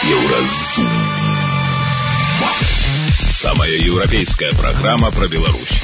Еўразум. Самая еўрапейская праграма пра Беларусь.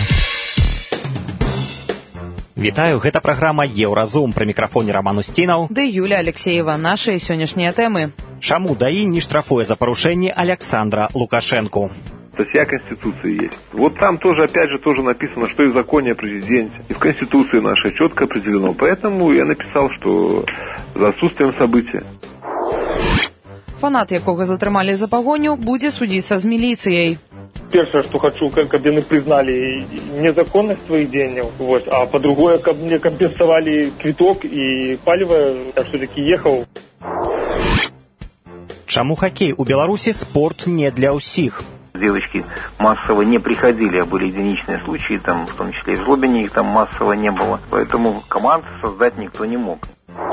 Вітаю, гэта праграма «Еўразум». Пры мікрафоне Роман Устінаў. Ды Юля Алексеева. Наши сённяшнія тэмы. Чаму ДАІ не штрафуе за парушэнне Александра Лукашенко? Статья Конституции есть. Вот там тоже, опять же, тоже написано, что и в законе о президенте, и в Конституции нашей четко определено. Поэтому я написал, что за отсутствием события. Фанат, якога затрымалі за пагоню, будзе судзіцца з міліцыяй. Первое, что хочу, каб яны признали незаконность своих дзеянняў, вот, а по-другое, каб мне компенсовали квиток и паліва, так все-таки ехал. Чаму хоккей у Беларуси спорт не для усіх? Девочки массово не приходили, а были единичные случаи, там, в том числе и в Злобине их там массово не было. Поэтому команд создать никто не мог.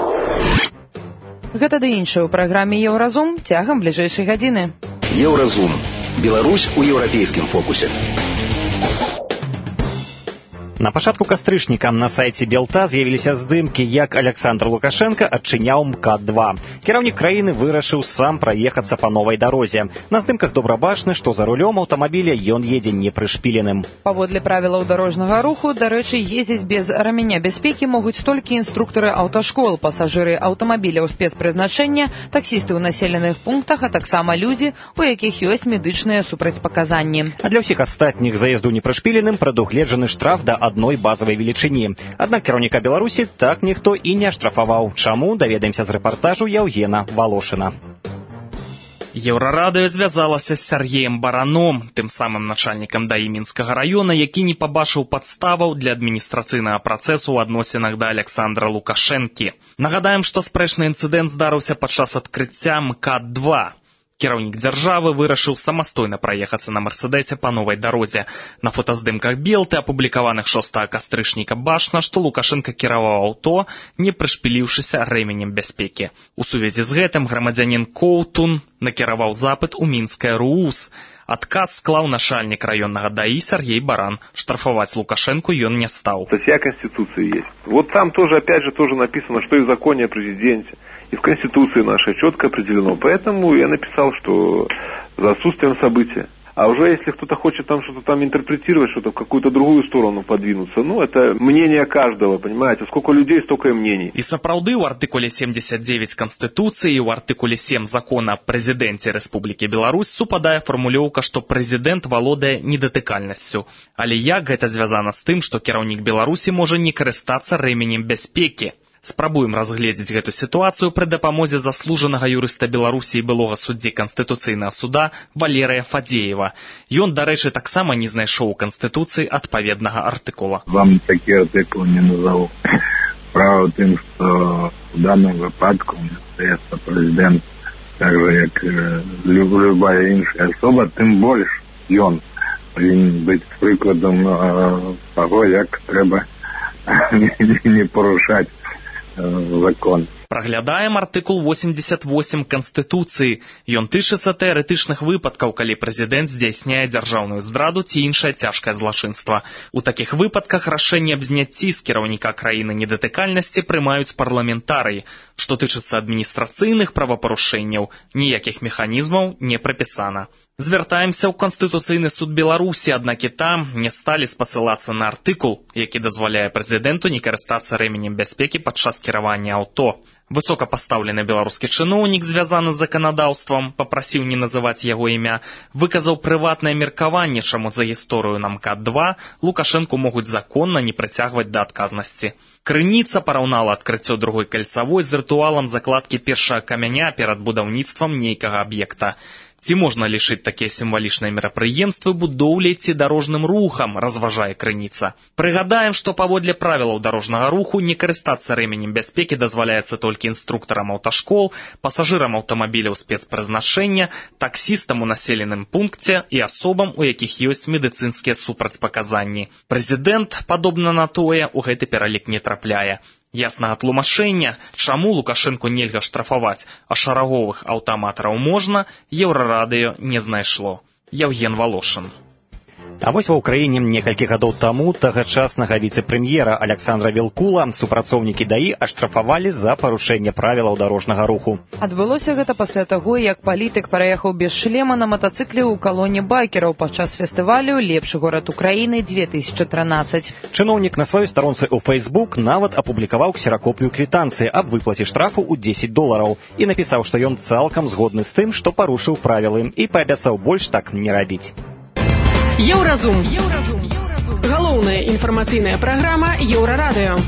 Гэта ды іншае ў праграме «Еўразум» цягам бліжэйшай гадзіны. Еўразум. Беларусь у еўрапейскім фокусе. На пачатку кастрычніка на сайце Белта з'явіліся здымкі, як Александр Лукашенко адчыняў МКАД-2. Кіраўнік краіны вырашыў сам праехацца па новай дарозе. На здымках добра бачна, што за рулём аўтамабіля ён едзе непрышпіленым. Паводле правілаў дарожнага руху, дарэчы, ездзіць без рамяня бяспекі могуць толькі інструктары аўташкол, пасажыры аўтамабіляў спецпрызначэння, таксісты ў населеных пунктах, а таксама людзі, у якіх ёсць медычныя супрацьпаказанні. А для ўсіх астатніх заезду непрышпіленым прадугледжаны штраф да адной базавай велічыні. Аднак кіраўніка Беларусі так ніхто і не аштрафаваў. Чаму, даведаемся з рэпартажу Яўгена Волошина. Еўрарадыё звязалася з Сергеем Бараном, тым самым начальнікам ДАІ Мінскага раёна, які не пабачыў падставаў для адміністрацыйнага працэсу ў адносінах да Александра Лукашэнкі. Нагадаем, што спрэчны інцыдэнт здарыўся падчас адкрыцця МКАД-2. Кіраўнік дзяржавы вырашыў самастойна праехацца на Мерседесе па новай дарозе. На фотаздымках Белты, апублікаваных 6 кастрычніка, бачна, што Лукашенко кіраваў аўто, не прышпіліўшыся рэменем бяспекі. У сувязі з гэтым грамадзянін Коўтун накіраваў запыт у мінскае РУУС. Адказ склаў начальнік раённага ДАІ Сергей Баран. Штрафаваць Лукашенко ён не стаў. Статья Конституции есть. Вот там тоже, опять же, тоже написано, что и в законе о президенте, и в Конституции нашей четко определено. Поэтому я написал, что за отсутствием события. А уже если кто-то хочет там что-то там интерпретировать, что-то в какую-то другую сторону подвинуться, ну, это мнение каждого, понимаете? Сколько людей, столько и мнений. І сапраўды ў артыкуле 79 Конституцыі і ў артыкуле 7 Закона о Прэзідэнце Рэспублікі Беларусь супадае фармулёўка, што прэзідэнт валодае недатыкальнасцю. Але як гэта звязана з тым, што кіраўнік Беларусі можа не карыстацца рэменем бяспекі? Спрабуем разгледзець гэту сітуацыю пры дапамозе заслужанага юрыста Беларусі і былога суддзі Канстытуцыйнага суда Валерыя Фадзеева. Ён, дарэчы, таксама не знайшоў у Канстытуцыі адпаведнага артыкула. Вам такі артыкул не назову. Справа ў тым, што в данном выпадку остаецца прэзідэнт, так же, як любая іншая асоба, тым больш ён павінен быць прыкладам таго, як трэба не парушаць закон. Праглядаем артыкул 88 Конституцыі. Ён тычыцца тэарэтычных выпадкаў, калі прэзідэнт здзяйсняе дзяржаўную здраду ці іншае цяжкае злачынства. У такіх выпадках рашэнне аб зняцці з кіраўніка краіны недатыкальнасці прымаюць парламентарыі. Што тычыцца адміністрацыйных правапарушэнняў, ніякіх механізмаў не прапісана. Звяртаемся ў Канстытуцыйны суд Беларусі, аднак і там не сталі спасылацца на артыкул, які дазваляе прэзідэнту не карыстацца рэменем бяспекі падчас кіравання аўто. Высокапастаўлены беларускі чыноўнік, звязаны з заканадаўствам, папрасіў не называць яго імя, выказаў прыватнае меркаванне, чаму за гісторыю на МКАД-2 Лукашэнку могуць законна не прыцягваць да адказнасці. Крыніца параўнала адкрыццё другой кальцавой з рытуалам закладкі першага камяня перад будаўніцтвам нейкага аб'екта. Ці можна лічыць такія сімвалічныя мерапрыемствы будоўляй ці дарожным рухам, разважае крыніца. Прыгадаем, што паводле правілаў дарожнага руху не карыстацца рэменем бяспекі дазваляецца толькі інструктарам аўташкол, пасажырам аўтамабіляў спецпрызначэння, таксістам у населеным пункце і асобам, у якіх ёсць медыцынскія супрацьпаказанні. Прэзідэнт, падобна на тое, у гэты пералік не трапляе. Яснага тлумачэння, чаму Лукашэнку нельга штрафаваць, а шараговых аўтаматараў можна, Еўрарадыё не знайшло. Яўген Волошин. А вось ва ўкраіне некалькі гадоў таму тагачаснага віцэ-прэм'ера Александра Вілкула супрацоўнікі ДАІ аштрафавалі за парушэнне правілаў дарожнага руху. Адбылося гэта пасля таго, як палітык праехаў без шлема на матацыкле ў калоне байкераў падчас фестывалю «Лепшы горад Украіны-2013». Чыноўнік на сваёй старонцы ў Facebook нават апублікаваў ксеракопію квітанцыі аб выплаце штрафу ў $10 і напісаў, што ён цалкам згодны з тым, што парушыў правілы, і паабяцаў больш так не рабіць. Еўразум. Галоўная інфармацыйная праграма Еўрарадыё.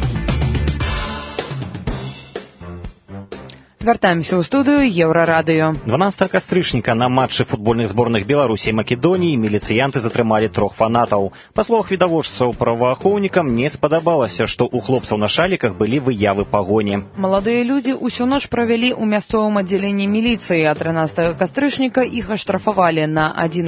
Вяртаемся ў студыю Еўрарадыё. 12 кастрычніка на матчы футбольных зборных Беларусі і Македоніі міліцыянты затрымалі 3 фанатаў. Па словах відавочцаў, праваахоўнікам не спадабалася, што ў хлопцаў на шаліках былі выявы пагоні. Маладыя людзі ўсю ноч правялі ў мясцовым аддзяленні міліцыі, а 13 кастрычніка іх аштрафавалі на 1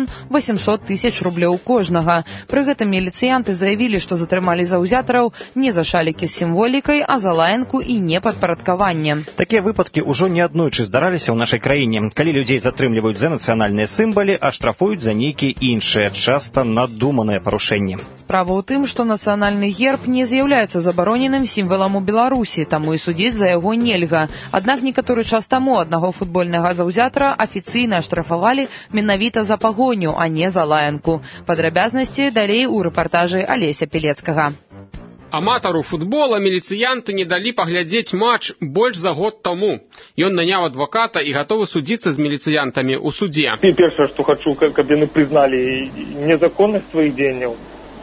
800 000 рублёў кожнага. Пры гэтым міліцыянты заявілі, што затрымалі заўзятараў не за шалікі з сімволікай, а за лаянку і непадпарадкаванне. Такія выпадкі ўжо неаднойчы здараліся ў нашай краіне. Калі людзей затрымліваюць за нацыянальныя сімвалы, а штрафуюць за нейкія іншыя, часта надуманыя парушэнні. Справа ў тым, што нацыянальны герб не з'яўляецца забароненым сімвалам у Беларусі, таму і судзіць за яго нельга. Аднак некаторы час таму аднаго футбольнага заўзятара афіцыйна аштрафавалі менавіта за пагоню, а не за лаянку. Падрабязнасці далей у рэпартажы Алеся Пелецкага. Аматару футбола міліцыянты не далі паглядзець матч больш за год таму. Ён наняў адваката і гатовы судзіцца з міліцыянтамі ў судзе. Першае, што хачу, каб яны прызналі незаконнасць сваіх дзеянняў.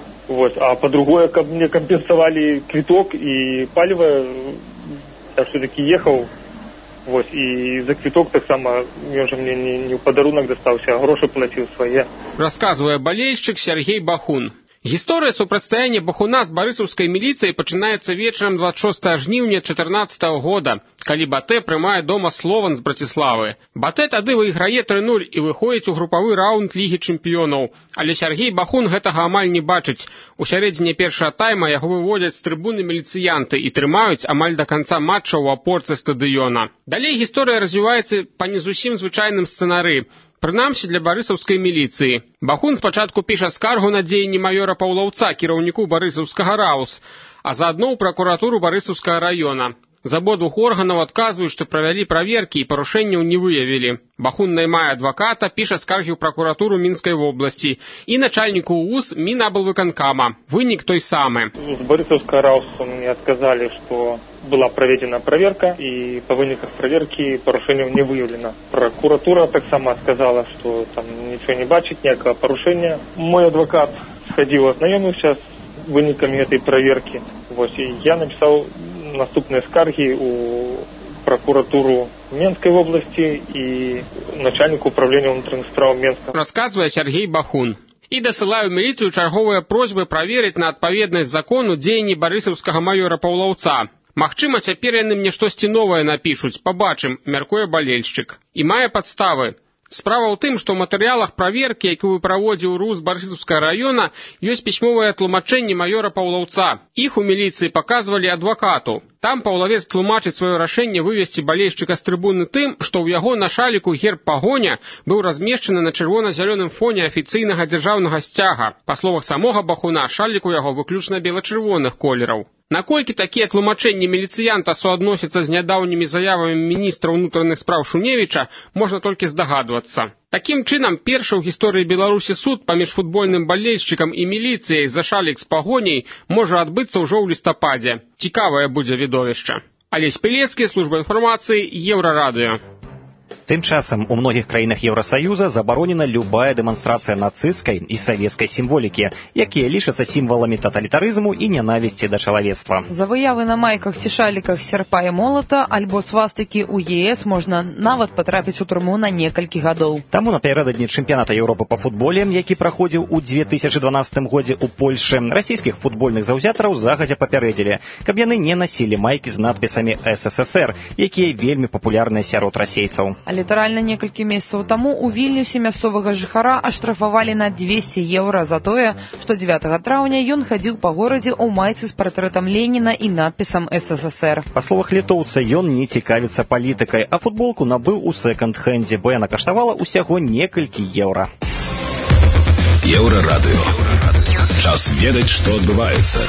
А па-другое, каб мне кампенсавалі квіток і паліва, так все-таки ехаў. І за квіток таксама ён жа мне не ў падарунак дастаўся, а грошы плаціў свае. Расказвае балельшчык Сергей Бахун. Гісторыя супрацьстаяння Бахуна з барысаўскай міліцыяй пачынаецца вечарам 26 жніўня 2014 года, калі Батэ прымае дома Слован з Браціславы. Батэ тады выйграе 3-0 і выходзіць у групавы раунд Лігі чэмпіёнаў. Але Сергей Бахун гэтага амаль не бачыць. У сярэдзіне першага тайма яго выводзяць з трыбуны міліцыянты і трымаюць амаль да канца матча ў апорцы стадыёна. Далей гісторыя развіваецца па не зусім звычайным сцэнары. Прынамсі для барысаўскай міліцыі. Бахун спачатку піша скаргу на дзеянні маёра Паўлаўца, кіраўніку барысаўскага РАУС, а заадно ў пракуратуру барысаўскага раёна. З абодвух органаў адказваюць, што правялі праверкі і парушэнняў не выявілі. Бахун наймае адваката, піша скаргі ў пракуратуру Мінскай вобласці і начальніку УУС Мінаблвыканкама. Вынік той самы. З барысаўскага РАУСу мне адказалі, што была проведена проверка, и по выніках проверки парушэнняў не выявлено. Прокуратура таксама сказала, что там ничего не бачыць, ніякага парушэння. Мой адвокат сходил, ознайомился с вынікамі этой проверки. И я написал наступные скарги у прокуратуру Менской области и начальнику управления внутренних справ Менска. Рассказывает Сергей Бахун. І дасылаю міліцыю чарговыя просьбы праверыць на адпаведнасць закону дзеянні барысаўскага маёра Паўлаўца. Магчыма, цяпер яны мне штосьці новае напішуць, пабачым, мяркуе балельшчык. І мае падставы. Справа ў тым, што ў матэрыялах праверкі, якую праводзіў РУС Барысаўскага раёна, ёсць пісьмовае тлумачэнне маёра Паўлаўца. Іх у міліцыі паказвалі адвакату. Там Паўлавец тлумачыць сваё рашэнне вывесці балельшчыка з трыбуны тым, што ў яго на шаліку герб пагоня быў размешчаны на чырвона-зялёным фоне афіцыйнага дзяржаўнага сцяга. Па словах самога Бахуна, шалік у яго выключна бела-чырвоных колераў. Наколькі такія тлумачэнні міліцыянта суадносяцца з нядаўнімі заявамі міністра ўнутраных спраў Шуневіча, можна толькі здагадвацца. Такім чынам, першы ў гісторыі Беларусі суд паміж футбольным балельшчыкам і міліцыяй за шалік з пагоняй можа адбыцца ўжо ў лістападзе. Цікавае будзе відовішча. Алесь Пелецкі, служба інфармацыі, Еўрарадыё. Тым часам у многіх краінах Еўрасаюза забаронена любая дэманстрацыя нацысцкай і савецкай сімволікі, якія лічацца сімваламі таталітарызму і нянавісці да чалавецтва. За выявы на майках ці шаліках серпа і молата альбо свастыкі ў ЕС можна нават патрапіць у турму на некалькі гадоў. Таму напярэдадні чэмпіяната Еўропы па футболе, які праходзіў у 2012 годзе ў Польшчы, расійскіх футбольных заўзятараў загадзя папярэдзілі, каб яны не насілі майкі з надпісамі СССР, якія вельмі папулярныя сярод расейцаў. Літаральна некалькі месяцаў таму ў Вільнюсе мясцовага жыхара аштрафавалі на 200 еўра за тое, што 9 траўня ён хадзіў па горадзе ў майцы з партрэтам Леніна і надпісам СССР. Па словах літоўца, ён не цікавіцца палітыкай, а футболку набыў у сэконд-хэндзе, бо яна каштавала ўсяго некалькі еўра. Еўрарадыё. Час ведаць, што адбываецца.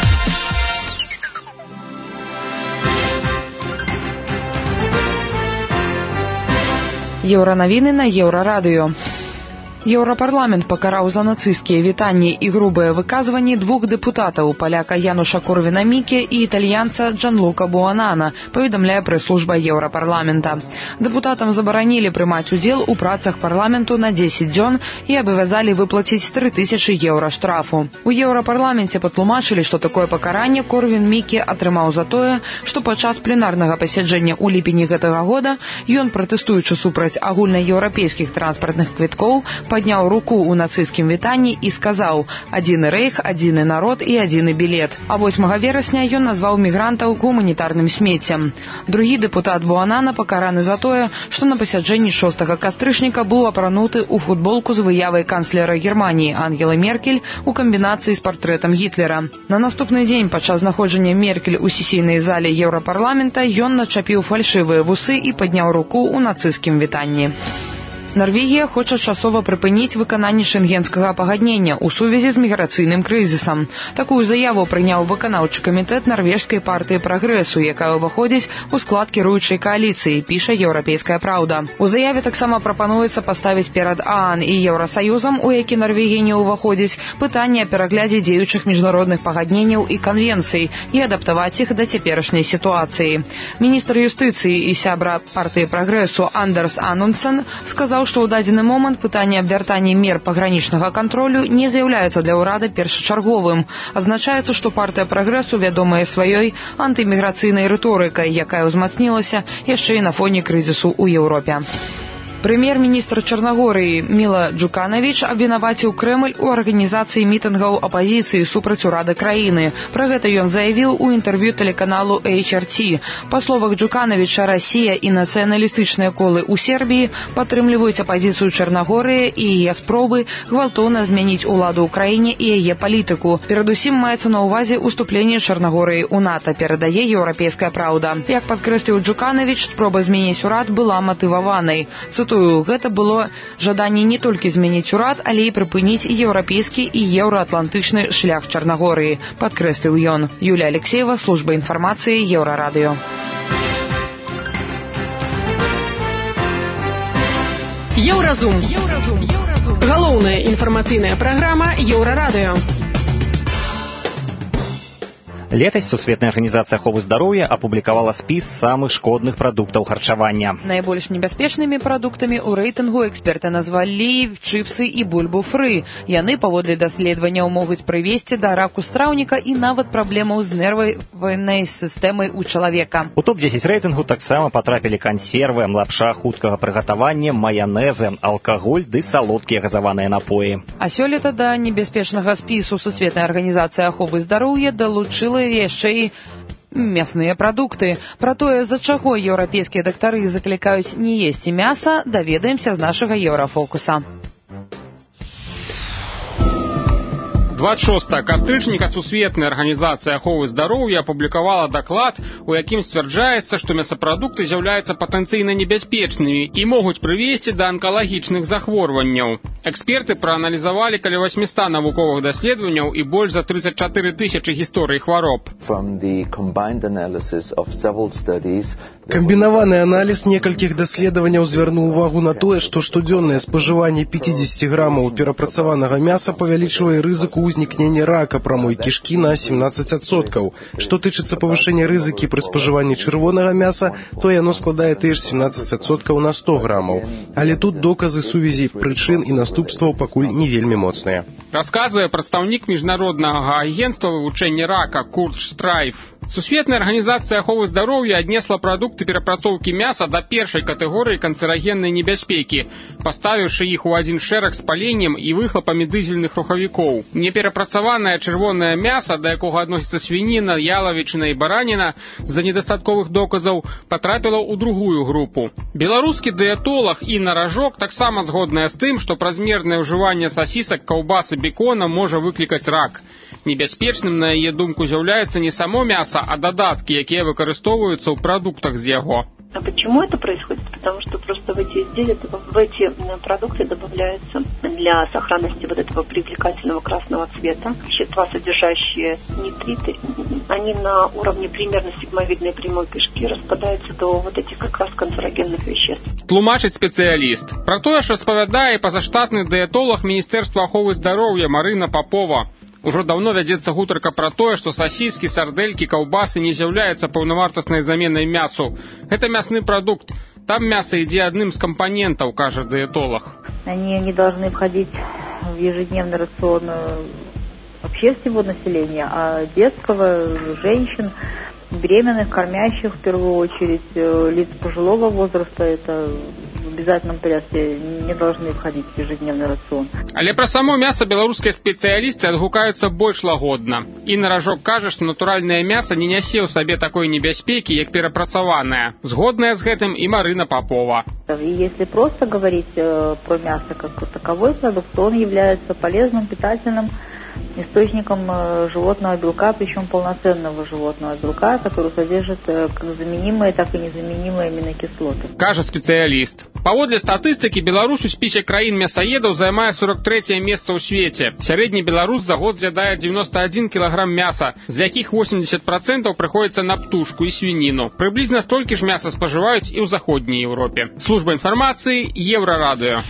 Еўранавіны на Еўрарадыё. Еўрапарламент пакараў за нацысцкія вітанні і грубыя выказванні двух дэпутатаў, паляка Януша Корвіна-Міке і італьянца Джанлука Буанана, паведамляе прэс-служба Еўрапарламента. Дэпутатам забаранілі прымаць удзел у працах парламенту на 10 дзён і абавязалі выплаціць 3000 еўра штрафу. У Еўрапарламенце патлумачылі, што такое пакаранне Корвін-Міке атрымаў за тое, што падчас пленарнага пасяджэння ў ліпені гэтага года ён, пратэстуючы супраць агульнаеўрапейскіх транспартных квіткоў, падняў руку ў нацысцкім вітанні і сказаў «Адзіны рэйх, адзіны народ і адзіны білет». А 8 верасня ён назваў мігрантаў гуманітарным смеццем. Другі дэпутат Буанана пакараны за тое, што на пасяджэнні 6 кастрычніка быў апрануты ў футболку з выявай канцлера Германіі Ангелы Меркель у камбінацыі з партрэтам Гітлера. На наступны дзень падчас знаходжання Меркель у сесійнай зале Еўрапарламента ён начапіў фальшывыя вусы і падняў руку ў нацысцкім вітанні. Нарвегія хоча часова прыпыніць выкананне шэнгенскага пагаднення ў сувязі з міграцыйным крызісам. Такую заяву прыняў выканаўчы камітэт нарвежскай партыі прагрэсу, якая ўваходзіць у склад кіруючай кааліцыі, піша «Еўрапейская праўда». У заяве таксама прапануецца паставіць перад ААН і Еўрасаюзам, у які Нарвегія не ўваходзіць, пытанне аб пераглядзе дзеючых міжнародных пагадненняў і канвенцый і адаптаваць іх да цяперашняй сітуацыі. Міністр юстыцыі і сябра партыі прагрэсу Андерс Анундсен сказаў, што ў дадзены момант пытанне аб вяртанні мер пагранічнага кантролю не з'яўляецца для ўрада першачарговым. Азначаецца, што партыя прагрэсу вядомая сваёй антыміграцыйнай рыторыкай, якая ўзмацнілася яшчэ і на фоне крызісу ў Еўропе. Прэм'ер-міністр Чарнагорыі Міла Джуканавіч абвінаваціў Крэмль у арганізацыі мітынгаў апазіцыі супраць урада краіны. Пра гэта ён заявіў у інтэрв'ю тэлеканалу HRT. Па словах Джуканавіча, Расія і нацыяналістычныя колы ў Сербіі падтрымліваюць апазіцыю Чарнагорыі і яе спробы гвалтоўна змяніць уладу ў краіне і яе палітыку. Перадусім маецца на ўвазе ўступленне Чарнагорыі ў НАТО, перадае «Еўрапейская праўда». Як падкрэсліў Джуканавіч, спроба змяніць урад была матываванай. Гэта было жаданне не толькі змяніць урад, але і прыпыніць еўрапейскі і еўраатлантычны шлях Чарнагорыі, падкрэсліў ён. Юлія Алексеева, служба інфармацыі, Еўрарадыё. Еўразум. Галоўная інфармацыйная праграма Еўрарадыё. Летась Сусветная арганізацыя аховы здароўя апублікавала спіс самых шкодных прадуктаў харчавання. Найбольш небяспечнымі прадуктамі ў рэйтынгу эксперты назвалі чыпсы і бульбу-фры. Яны, паводле даследаванняў, могуць прывесці да раку страўніка і нават праблемаў з нервавай сістэмай у чалавека. У топ-10 рэйтынгу таксама патрапілі кансервы, лапша хуткага прыгатавання, маянэзы, алкаголь ды салодкія газаваныя напоі. А сёлета да небяспечнага спісу Сусветная арганізацыя аховы здароўя далучыла яшчэ і мясныя прадукты. Пра тое, з-за чаго еўрапейскія дактары заклікаюць не есці мяса, даведаемся з нашага еўрафокуса. 26 кастрычніка Сусветная арганізацыя аховы здароўя апублікавала даклад, у якім сцвярджаецца, што мясапрадукты з'яўляюцца патэнцыйна небяспечнымі і могуць прывесці да анкалагічных захворванняў. Эксперты прааналізавалі каля 800 навуковых даследаванняў і больш за 34 000 гісторый хвароб. Камбінаваны аналіз некалькіх даследаванняў звярнуў увагу на тое, што штодзённае спажыванне 50 грамаў перапрацаванага мяса павялічвае рызыку ўзнікнення рака прамой кішкі на 17%. Што тычыцца павышэння рызыкі пры спажыванні чырвонага мяса, то яно складае тыя ж 17% на 100 грамаў. Але тут доказы сувязі прычын і наступстваў пакуль не вельмі моцныя. Расказвае прадстаўнік міжнароднага агенцтва вывучэння рака Курт Штрайф. Сусветная арганізацыя аховы здароўя аднесла прадукты перапрацоўкі мяса да першай катэгорыі канцэрагеннай небяспекі, паставіўшы іх у адзін шэраг з паленнем і выхлапамі дызельных рухавікоў. Неперапрацаванае чырвонае мяса, да якога адносіцца свініна, ялавічына і бараніна, з-за недастатковых доказаў патрапіла ў другую групу. Беларускі дыетолог Інна Ражок таксама згодная з тым, што празмернае ўжыванне сасісак, каўбас і бекона можа выклікаць рак. Небяспечным, на яе думку, з'яўляецца не само мяса, а дадаткі, якія выкарыстоўваюцца ў прадуктах з яго. А почему это происходит? Потому что просто в эти изделия, в эти продукты добавляются для сохранности вот этого привлекательного красного цвета вещества, содержащие нитриты. Они на уровне примерно сигмовидной прямой кишки распадаются до вот этих как раз канцерогенных веществ. Тлумачыць спецыяліст. Пра тое ж распавядае пазаштатны дыетолог Міністэрства аховы здароўя Марына Попова. Ужо давно вядзецца гутарка пра тое, што сасіскі, сардэлькі, каўбасы не з'яўляюцца паўнавартаснай заменай мясу. Гэта мясны прадукт. Там мясо ідзе адным з кампанентаў, кажа дыетолог. Они не должны входить в ежедневный рацион вообще всего населения, а детского, женщин, беременных, кормящих в первую очередь, лиц пожилого возраста, это в обязательном порядке не должны входить в ежедневный рацион. Але пра само мяса беларускія спецыялісты адгукаюцца больш лагодна. Інна Ражок кажа, што натуральнае мяса не нясе ў сабе такой небяспекі, як перапрацаванае. Згодная з гэтым і Марына Попова. И если просто говорить про мясо как таковой продукт, то он является полезным, питательным источником животного белка, причем полноценного животного белка, который содержит как заменимые, так и незаменимые аминокислоты. Кажа спецыяліст. Паводле статыстыкі, Беларусь у спісе краін мясаедаў займае 43е месца ў свеце. Сярэдні беларус за год з'ядае 91 кілаграм мяса, з якіх 80% прыходзіцца на птушку і свініну. Прыблізна столькі ж мяса спажываюць і ў заходняй Еўропе. Служба інфармацыі, Еўрарадыё.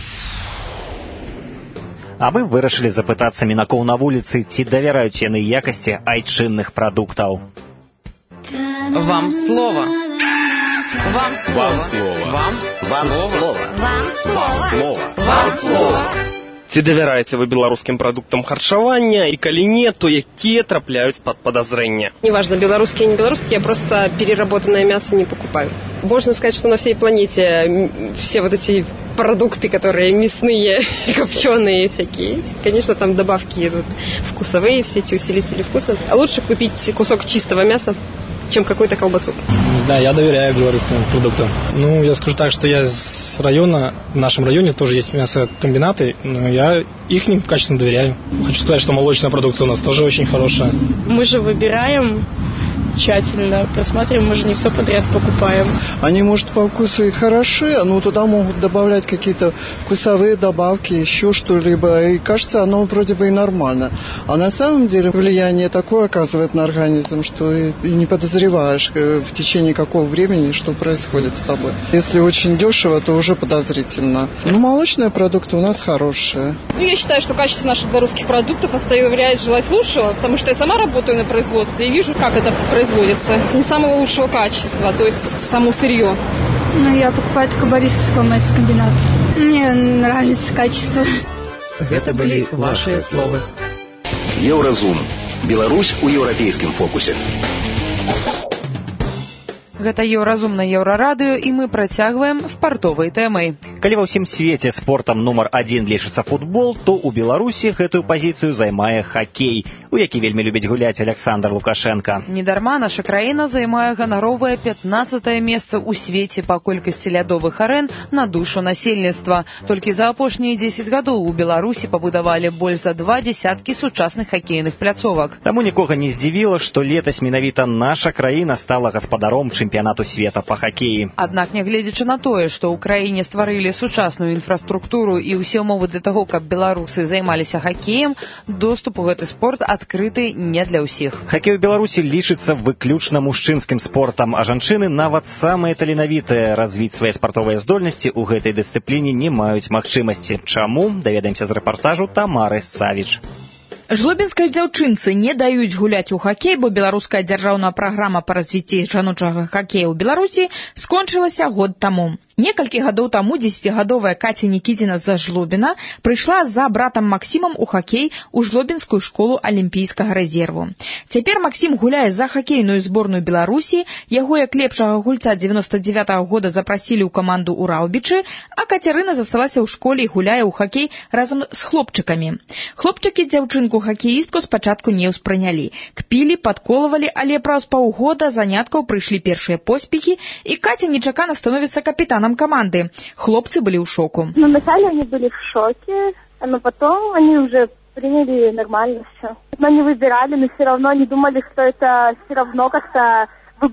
А мы вырашылі запытацца мінакоў на вуліцы, ці давяраюць яны якасці айчынных прадуктаў. Вам слово. Вам слово. Вам слово. Вам слово. Вам слово. Ці давяраеце вы беларускім прадуктам харчавання, і калі не, то якія трапляюць пад подозрение? Неважно, белорусские, не белорусские, я просто переработанное мясо не покупаю. Можно сказать, что на всей планете все вот эти продукты, которые мясные, копченые всякие, конечно, там добавки идут вкусовые, все эти усилители вкуса. А лучше купить кусок чистого мяса, чем какую-то колбасу. Не знаю, я доверяю белорусским продуктам. Ну, я скажу так, что я с района, в нашем районе тоже есть мясокомбинаты, но я их качественно доверяю. Хочу сказать, что молочная продукция у нас тоже очень хорошая. Мы же выбираем тщательно, просматриваем, мы же не все подряд покупаем. Они, может, по вкусу и хороши, но туда могут добавлять какие-то вкусовые добавки, еще что-либо, и кажется, оно вроде бы и нормально. А на самом деле влияние такое оказывает на организм, что и не подозреваешь в течение какого времени, что происходит с тобой. Если очень дешево, то уже подозрительно. Но молочные продукты у нас хорошие. Ну, я считаю, что качество наших белорусских продуктов оставляет желать лучшего, потому что я сама работаю на производстве и вижу, как это производится. Не самого лучшего качества, то есть само сырье. Ну, я покупаю только Борисовского мясокомбината. Мне нравится качество. Это были ваши слова. Еўразум. Беларусь у еўрапейскім фокусе. Гэта Еўразум на Еўрарадыё, і мы працягваем спартовай тэмай. Калі ва ўсім свеце спортам нумар 1 лічыцца футбол, то ў Беларусі гэтую пазіцыю займае хакей, у які вельмі любіць гуляць Александр Лукашенко. Недарма наша краіна займае ганаровае 15е месца ў свеце па колькасці лядовых арэн на душу насельніцтва. Толькі за апошнія 10 гадоў у Беларусі пабудавалі больш за 20 сучасных хакейных пляцовак. Таму нікога не здзівіла, што летась менавіта наша краіна стала гаспадаром чэмпіянату света па хакеі. Аднак, нягледзячы на тое, што ў краіне стварылі сучасную інфраструктуру і ўсе ўмовы для таго, каб беларусы займаліся хакеем, доступ у гэты спорт адкрыты не для ўсіх. Хакей у Беларусі лічыцца выключна мужчынскім спортам, а жанчыны, нават самыя таленавітыя, развіць свае спартовыя здольнасці ў гэтай дысцыпліне не маюць магчымасці. Чаму? Даведаемся з рэпартажу Тамары Савіч. Жлобінскай дзяўчынцы не даюць гуляць у хакей, бо беларуская дзяржаўная праграма па развіцці жаночага хакея ў Беларусі скончылася год таму. Некалькі гадоў таму 10гадовая Каця Нікіціна з Жлобіна прыйшла за братам Максімам у хакей у Жлобінскую школу алімпійскага рэзерву. Цяпер Максім гуляе за хакейную зборную Беларусі, яго як лепшага гульца 99-го года запрасілі ў каманду ў Раўбічы, а Кацярына засталася ў школе і гуляе ў хакей разам з хлопчыкамі. Хлопчыкі дзяўчынку хакеістку спачатку не ўспрынялі. Кпілі, падколвалі, але праз паўгода заняткаў прыйшлі першыя поспехі, і Катя нечакана становіцца капітанам команды. Хлопцы были в шоку. Вначале они были в шоке, но потом они уже приняли нормально все. Мы не выбирали, но все равно они думали, что это все равно как-то выберут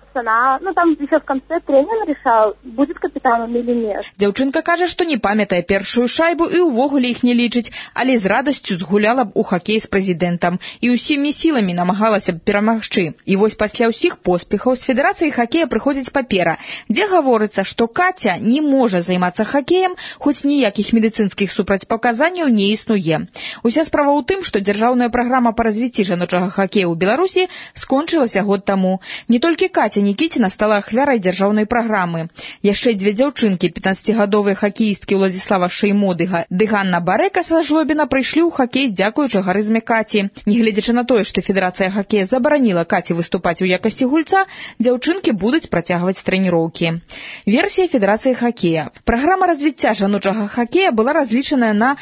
пацана. Ну, там еще в конце тренер решал, будет капитаном или нет. Дзяўчынка кажа, што не памятае першую шайбу і ўвогуле іх не лічыць, але з радасцю згуляла б у хакей з прэзідэнтам і ўсімі сіламі намагалася б перамагчы. І вось пасля ўсіх поспехаў з федэрацыі хакея прыходзіць папера, дзе гаворыцца, што Каця не можа займацца хакеем, хоць ніякіх медыцынскіх супрацьпаказанняў не існуе. Уся справа ў тым, што дзяржаўная праграма па развіцці жаночага хакея ў Беларусі скончылася год таму. Не толькі Каця Нікіціна стала ахвярай дзяржаўнай праграмы. Яшчэ дзве дзяўчынкі, 15-гадовыя хакеісткі Уладзіслава Шеймодыга ды Ганна Барэка са Жлобіна прыйшлі ў хакей дзякуючы гарызме Каці. Нягледзячы на тое, што федэрацыя хакея забараніла Каці выступаць у якасці гульца, дзяўчынкі будуць працягваць трэніроўкі. Версія федэрацыі хакея. Праграма развіцця жаночага хакея была разлічаная на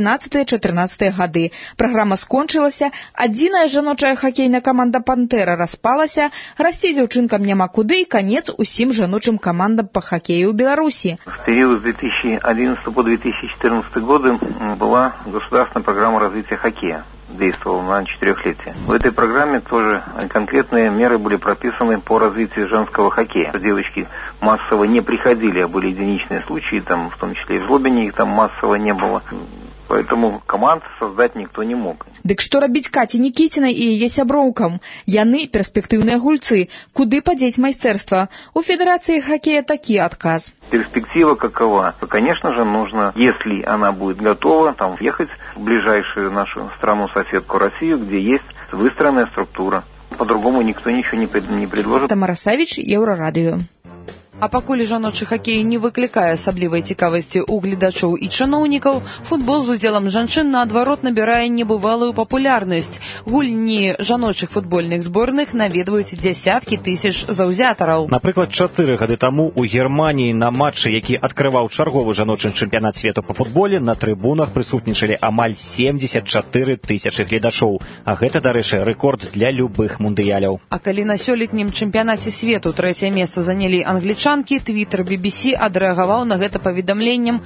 11-14 гады. Праграма скончылася, адзіная жаночая хакейная каманда «Пантэра» распалася, расці дзяўчынкам няма куды і канец усім жаночым командам по хоккею в Беларуси. В период с 2011 по 2014 годы была государственная программа развития хоккея. Действовала на 4-летие. В этой программе тоже конкретные меры были прописаны по развитию женского хоккея. Девочки массово не приходили, а были единичные случаи, там, в том числе и в Жлобине их там массово не было. Поэтому команд создать никто не мог. Дык што рабіць Каці Нікіцінай і яе сяброўкам? Яны перспектыўныя гульцы. Куды падзець майстэрства? У Федерации хоккея такі адказ. Перспектива какова? Конечно же, нужно, если она будет готова, там въехать в ближайшую нашу страну-соседку Россию, где есть выстроенная структура. По-другому никто ничего не предложит. Тамара Савіч, Еўрарадыё. А пакуль жаночы хакей не выклікае асаблівай цікавасці ў гледачоў і чыноўнікаў, футбол з удзелам жанчын наадварот набірае небывалую папулярнасць. Гульні жаночых футбольных зборных наведваюць дзясяткі тысяч заўзятараў. Напрыклад, 4 гады таму ў Германіі на матчы, які адкрываў чарговы жаночы чэмпіянат свету па футболе, на трыбунах прысутнічалі амаль 74 тысячы гледачоў. А гэта, дарэчы, рэкорд для любых мундыяляў. А калі на сёлетнім чэмпіянаце свету трэцяе месца занялі англічане, Твиттер BBC адрэагаваў на гэта паведамленнем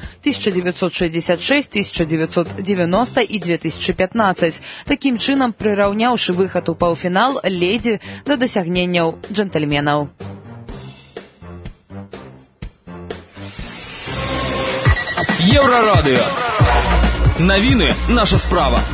1966, 1990 і 2015. Такім чынам прыраўняўшы выхад у паўфінал ледзі да дасягненняў джентльменаў. Еўрарадыё. Навіны наша справа.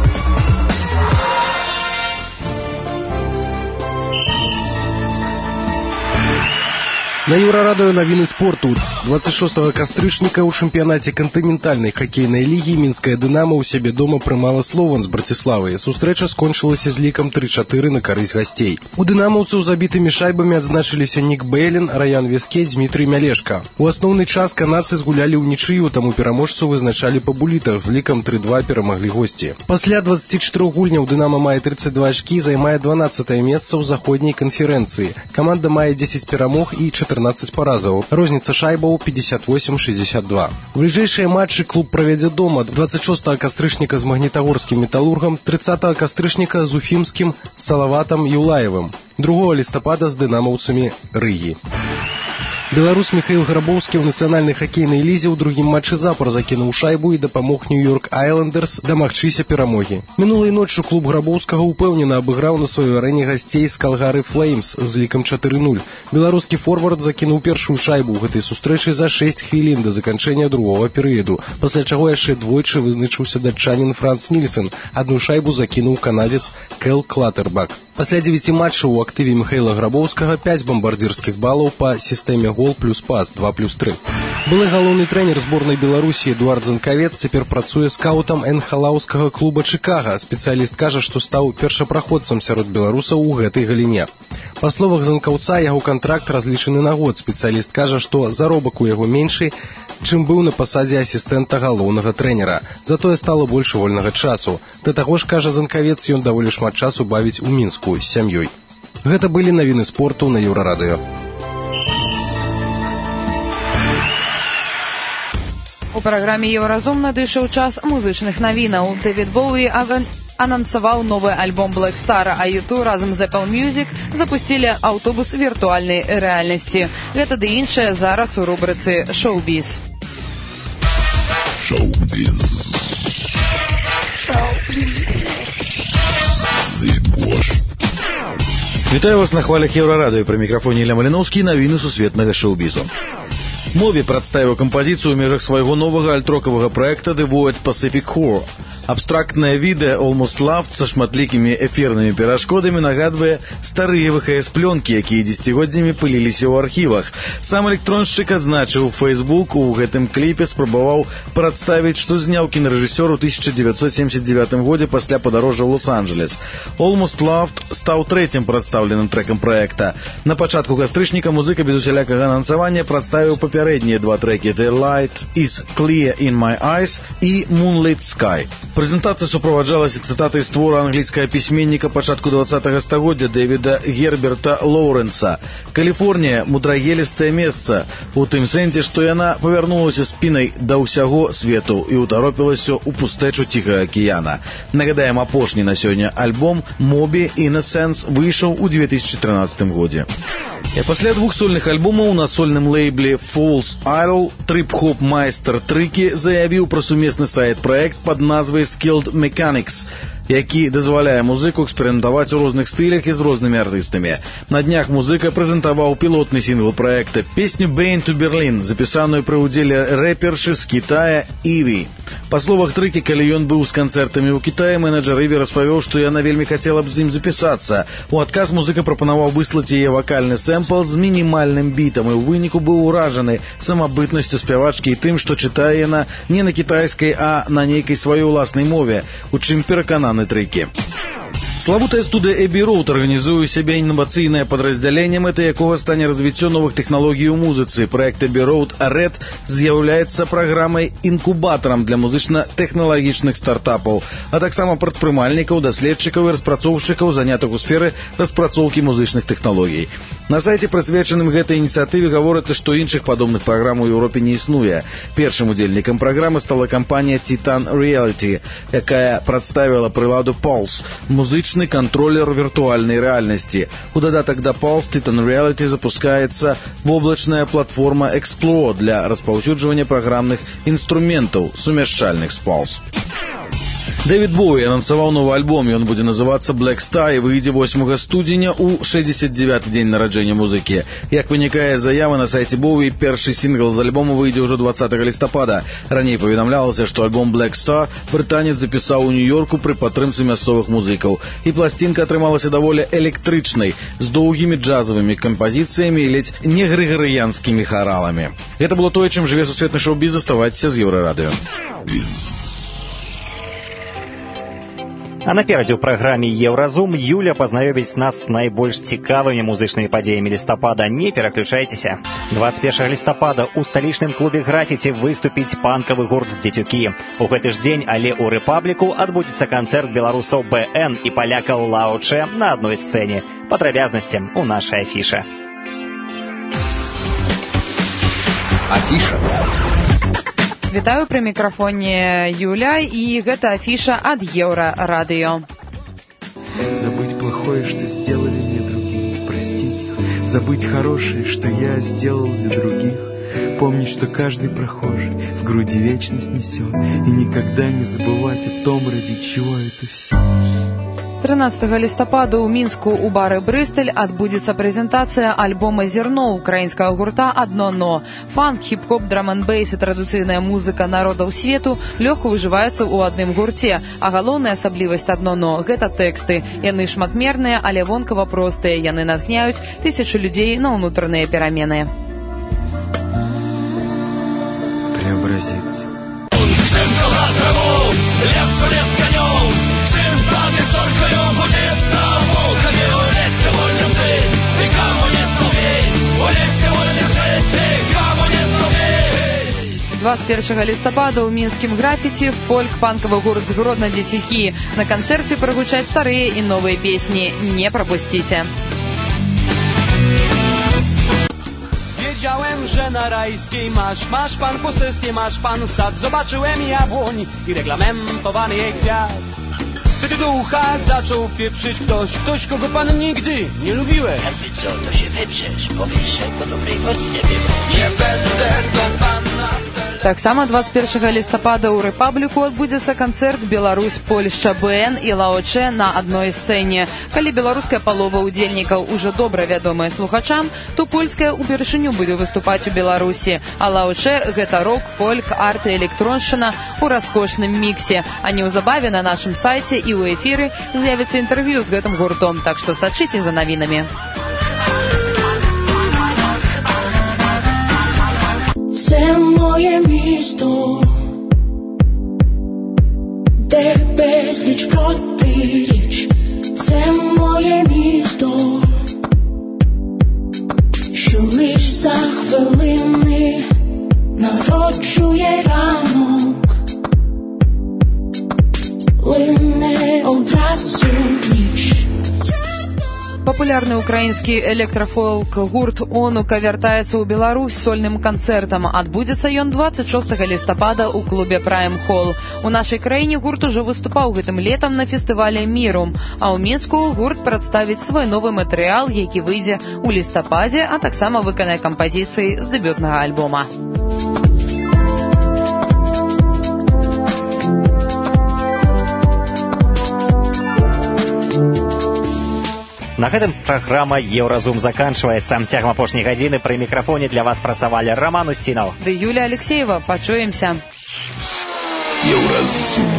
На Еўрарадыё навіны спорту. 26 кастрычніка ў чэмпіянаце кантынентальнай хакейнай лігі мінская «Дынамо» ў сябе дома прымала Слован з Браціславай. Сустрэча скончылася з лікам 3-4 на карысць гасцей. У дынамаўцаў забітымі шайбамі адзначыліся Нік Бэйлін, Раян Веске, Дмітрый Мялешка. У асноўны час канадцы згулялі ўнічыю, таму пераможцу вызначалі па булітах, з лікам 3-2 перамаглі госці. Пасля 24 гульняў «Дынамо» мае 32 ачкі, займае 12-е месца ў заходняй канферэнцыі. Каманда мае 10 перамог і 14 паразаў. Розніца шайбаў 58-62. Бліжэйшыя матчы клуб правядзе дома. 26 кастрычніка з магнітагорскім металургам, 30 кастрычніка з уфімскім Салаватам Юлаевым, 2 лістапада з дынамаўцамі Рыгі. Беларус Михаил Грабоўскі ў нацыянальнай хакейнай лізе ў другім матчы запар закінуў шайбу і дапамог Нью-Йорк Айлендерс дамагчыся перамогі. Мінулай ноччу клуб Грабоўскага ўпэўнена абыграў на сваёй арэне гасцей з Калгары Флеймс з лікам 4-0. Беларускі форвард закінуў першую шайбу ў гэтай сустрэчы за 6 хвілін да заканчэння другога перыяду, пасля чаго яшчэ двойчы вызначыўся датчанін Франц Нільсэн. Адну шайбу закінуў канадзец Кэл Клаттербак. Пасля 9 матчаў у актыве Михаила Грабоўскага 5 бамбардзірскіх балаў па сістэме гол плюс пас 2+3. Былы галоўны трэнер зборнай Беларусі Эдуард Занкавец цяпер працуе скаутам энхалаўскага клуба Чыкага. Спецыяліст кажа, што стаў першапраходцам сярод беларусаў у гэтай галіне. Па словах Занкаўца, яго кантракт разлічаны на год. Спецыяліст кажа, што заробак у яго меншы, чым быў на пасадзе асістэнта галоўнага трэнера. Затое стала больш вольнага часу. Да таго ж, кажа Занкавец, ён даволі шмат часу бавіць у Мінску з сям'ёй. Гэта былі навіны спорту на Еўрарадыё. У праграме «Еўразум» надышоў час музычных навінаў. Дэвід Боуі анансаваў новы альбом Black Star, а YouTube разам з Apple Music запусцілі аўтобус віртуальнай рэальнасці. Гэта ды іншае зараз у рубрыцы «Шоу-біз». Шоу-біз. Шоу-біз. Вітаю вас на хвалях Еўрарадыё. Пры мікрафоне Ілля Маліноўскі, навіны сусветнага шоу-бізу. Мові прадставіў кампазіцыю ў межах свайго новага альтрокавага праекта The Void Pacific Horror. Абстрактнае відэа Almost Loved са шматлікімі эфірнымі перашкодамі нагадвае старыя ВХС-плёнкі, якія дзесяцігоддзямі пыліліся ў архівах. Сам электроншчык адзначыў у Facebook, у гэтым кліпе спрабаваў прадставіць, што зняў кінарэжысёр у 1979 годзе пасля падарожжа ў Лос-Анджелес. Almost Loved стаў трэцім прадстаўленым трэкам праекта. На пачатку кастрычніка музыка без усялякага анансавання прадставіў папярэднія два трэкі The Light is Clear in My Eyes і Moonlit Sky. Прэзентацыя суправаджалася цытатай з твора англійскага пісьменніка пачатку 20-го стагоддзя Дэвіда Герберта Лоуренса. Каліфорнія – мудрагелістае месца, у тым сэнсе, што яна павярнулася спінай да ўсяго свету і ўтаропілася ў пустэчу Ціхага акіяна. Нагадаем, апошні на сёння альбом «Moby Innocence» выйшаў у 2013 годзе. І пасля двух сольных альбомаў на сольным лейбле False Idol трып-хоп майстар Трыкі заявіў пра сумесны сайт-праект пад назвай Skilled Mechanics, які дазваляе музыку эксперыментаваць у розных стылях і з рознымі артыстамі. На днях музыка прэзентаваў пілотны сінгл праекта, песню «Bane to Berlin», запісаную пры ўдзеле рэпершы з Кітая Іві. Па словах Трыкі, калі ён быў з канцэртамі ў Кітаі, менеджер Іві распавёў, што яна вельмі хацела б з ім запісацца. У адказ музыка прапанаваў выслаць яе вакальны сэмпл з мінімальным бітам, і ў выніку быў уражаны самабытнасцю спявачкі і тым, што чытае яна не на кітайскай, а на нейкай сваёй уласнай мове, у чым перакананы Трыкі. Славутая студыя Abbey Road арганізуе сябе інавацыйнае падраздзяленне, мэтай якога стане развіццё новых тэхналогій у музыцы. Праект Abbey Road Red з'яўляецца праграмай-інкубатарам для музычна-тэхналагічных стартапаў, а таксама прадпрымальнікаў, даследчыкаў і распрацоўшчыкаў, занятых у сферы распрацоўкі музычных тэхналогій. На сайце, прысвечаным гэтай ініцыятыве, гаворыцца, што іншых падобных праграм у Еўропе не існуе. Першым удзельнікам праграмы стала кампанія Titan Reality, якая прадставіла прыладу Pulse, музычны контроллер виртуальной реальности. У додаток до Pulse Titan Reality запускается воблачная платформа Explore для распаўсюджвання праграмных інструментаў, сумяшчальных з Pulse. Дэвід Боуі анансаваў новы альбом, ён будзе называцца Black Star і выйдзе 8 студзеня ў 69-й дзень нараджэння музыкі. Як вынікае з заявы на сайце Боуі, першы сінгл з альбому выйдзе ўжо 20 лістапада. Раней паведамлялася, што альбом Black Star брытанец запісаў у Нью-Йорку пры падтрымцы мясцовых музыкаў. І пласцінка атрымалася даволі электрычнай, з доўгімі джазавымі кампазіцыямі і ледзь не грыгарыянскімі хараламі. Гэта было тое, чым жыве сусветны шоу-біз. Заставайцеся з Еўрарадыё. А наперадзе ў праграме «Еўразум» Юля пазнаёміць нас з найбольш цікавымі музычнымі падзеямі лістапада. Не пераключайцеся. 21 лістапада ў сталічным клубе «Графіці» выступіць панкавы гурт «Дзецюкі». У гэты ж дзень, але ў Рэпабліку, адбудзецца канцэрт беларусаў БН і палякаў Лаучэ на адной сцэне. Падрабязнасці ў нашай афіше. Афіша. Вітаю, пры мікрафоне Юля, і гэта афіша ад Еўрарадыё. Забыть плохое, что сделали мне другие, простить их. Забыть хорошее, что я сделал для других. Помнить, что каждый прохожий в груди вечность несет. И никогда не забывать о том, ради чего это все. 13 лістапада ў Мінску у бары «Брысталь» адбудзецца прэзентацыя альбома «Зерно» украінскага гурта «Адно но». Фанк, хіп-хоп, драм-н-бейс і традыцыйная музыка народаў свету лёгка выжываецца ў адным гурце, а галоўная асаблівасць «Адно но» – гэта тэксты. Яны шматмерныя, але вонкава простыя. Яны натхняюць тысячы людзей на ўнутраныя перамены. Преобразиться. Будет за волками, улезьте вольным жить, никому не слабей, улезьте вольным жить, никому не слабей. 21 лістапада ў мінскім графіці фольк-панкавы гурт з Гродна «Дзецюкі». На канцэрце прагучаць старыя і новыя песні. Не прапусціце. Wiedziałem, że na Rajskiej masz pan posesję, masz pan sad. Zobaczyłem jabłoń i reglamentowany jej kwiat. Wtedy do ucha zaczął pieprzyć ktoś, kogo pan nigdy nie lubiłeś. Jakby co, to się wyprzesz, powiesz, że po dobrej wody nie było. Nie będę do pana Таксама 21 лістапада ў Рэпабліку адбудзецца канцэрт Беларусь-Польшча БН і Лаочэ на адной сцэне. Калі беларуская палова удзельнікаў ужо добра вядомая слухачам, то польская упершыню будзе выступаць у Беларусі, а Лаочэ гэта рок, фольк, арт і электроншчына ў раскошным міксе. А неўзабаве на нашым сайце і ў эфіры з'явіцца інтэрв'ю з гэтым гуртом, так што сачыце за навінамі. Це моє місто, де безліч протиріч. Це моє місто, що лиш за хвилини народжує ранок, лине одразу в ніч. Папулярны украінскі электрафолк-гурт «Онука» вяртаецца ў Беларусь сольным канцэртам. Адбудзецца ён 26 лістапада ў клубе «Прайм Холл». У нашай краіне гурт ужо выступаў гэтым летам на фестывале «Мірум», а ў Мінску гурт прадставіць свой новы матэрыял, які выйдзе ў лістападзе, а таксама выканае кампазіцыі з дэбютнага альбома. На гэтым праграма «Еўразум» заканчваецца. Цягам апошняй гадзіны пры мікрафоне для вас працавалі Роман Устінаў ды Юлія Алексеева. Пачуемся. Еўразум.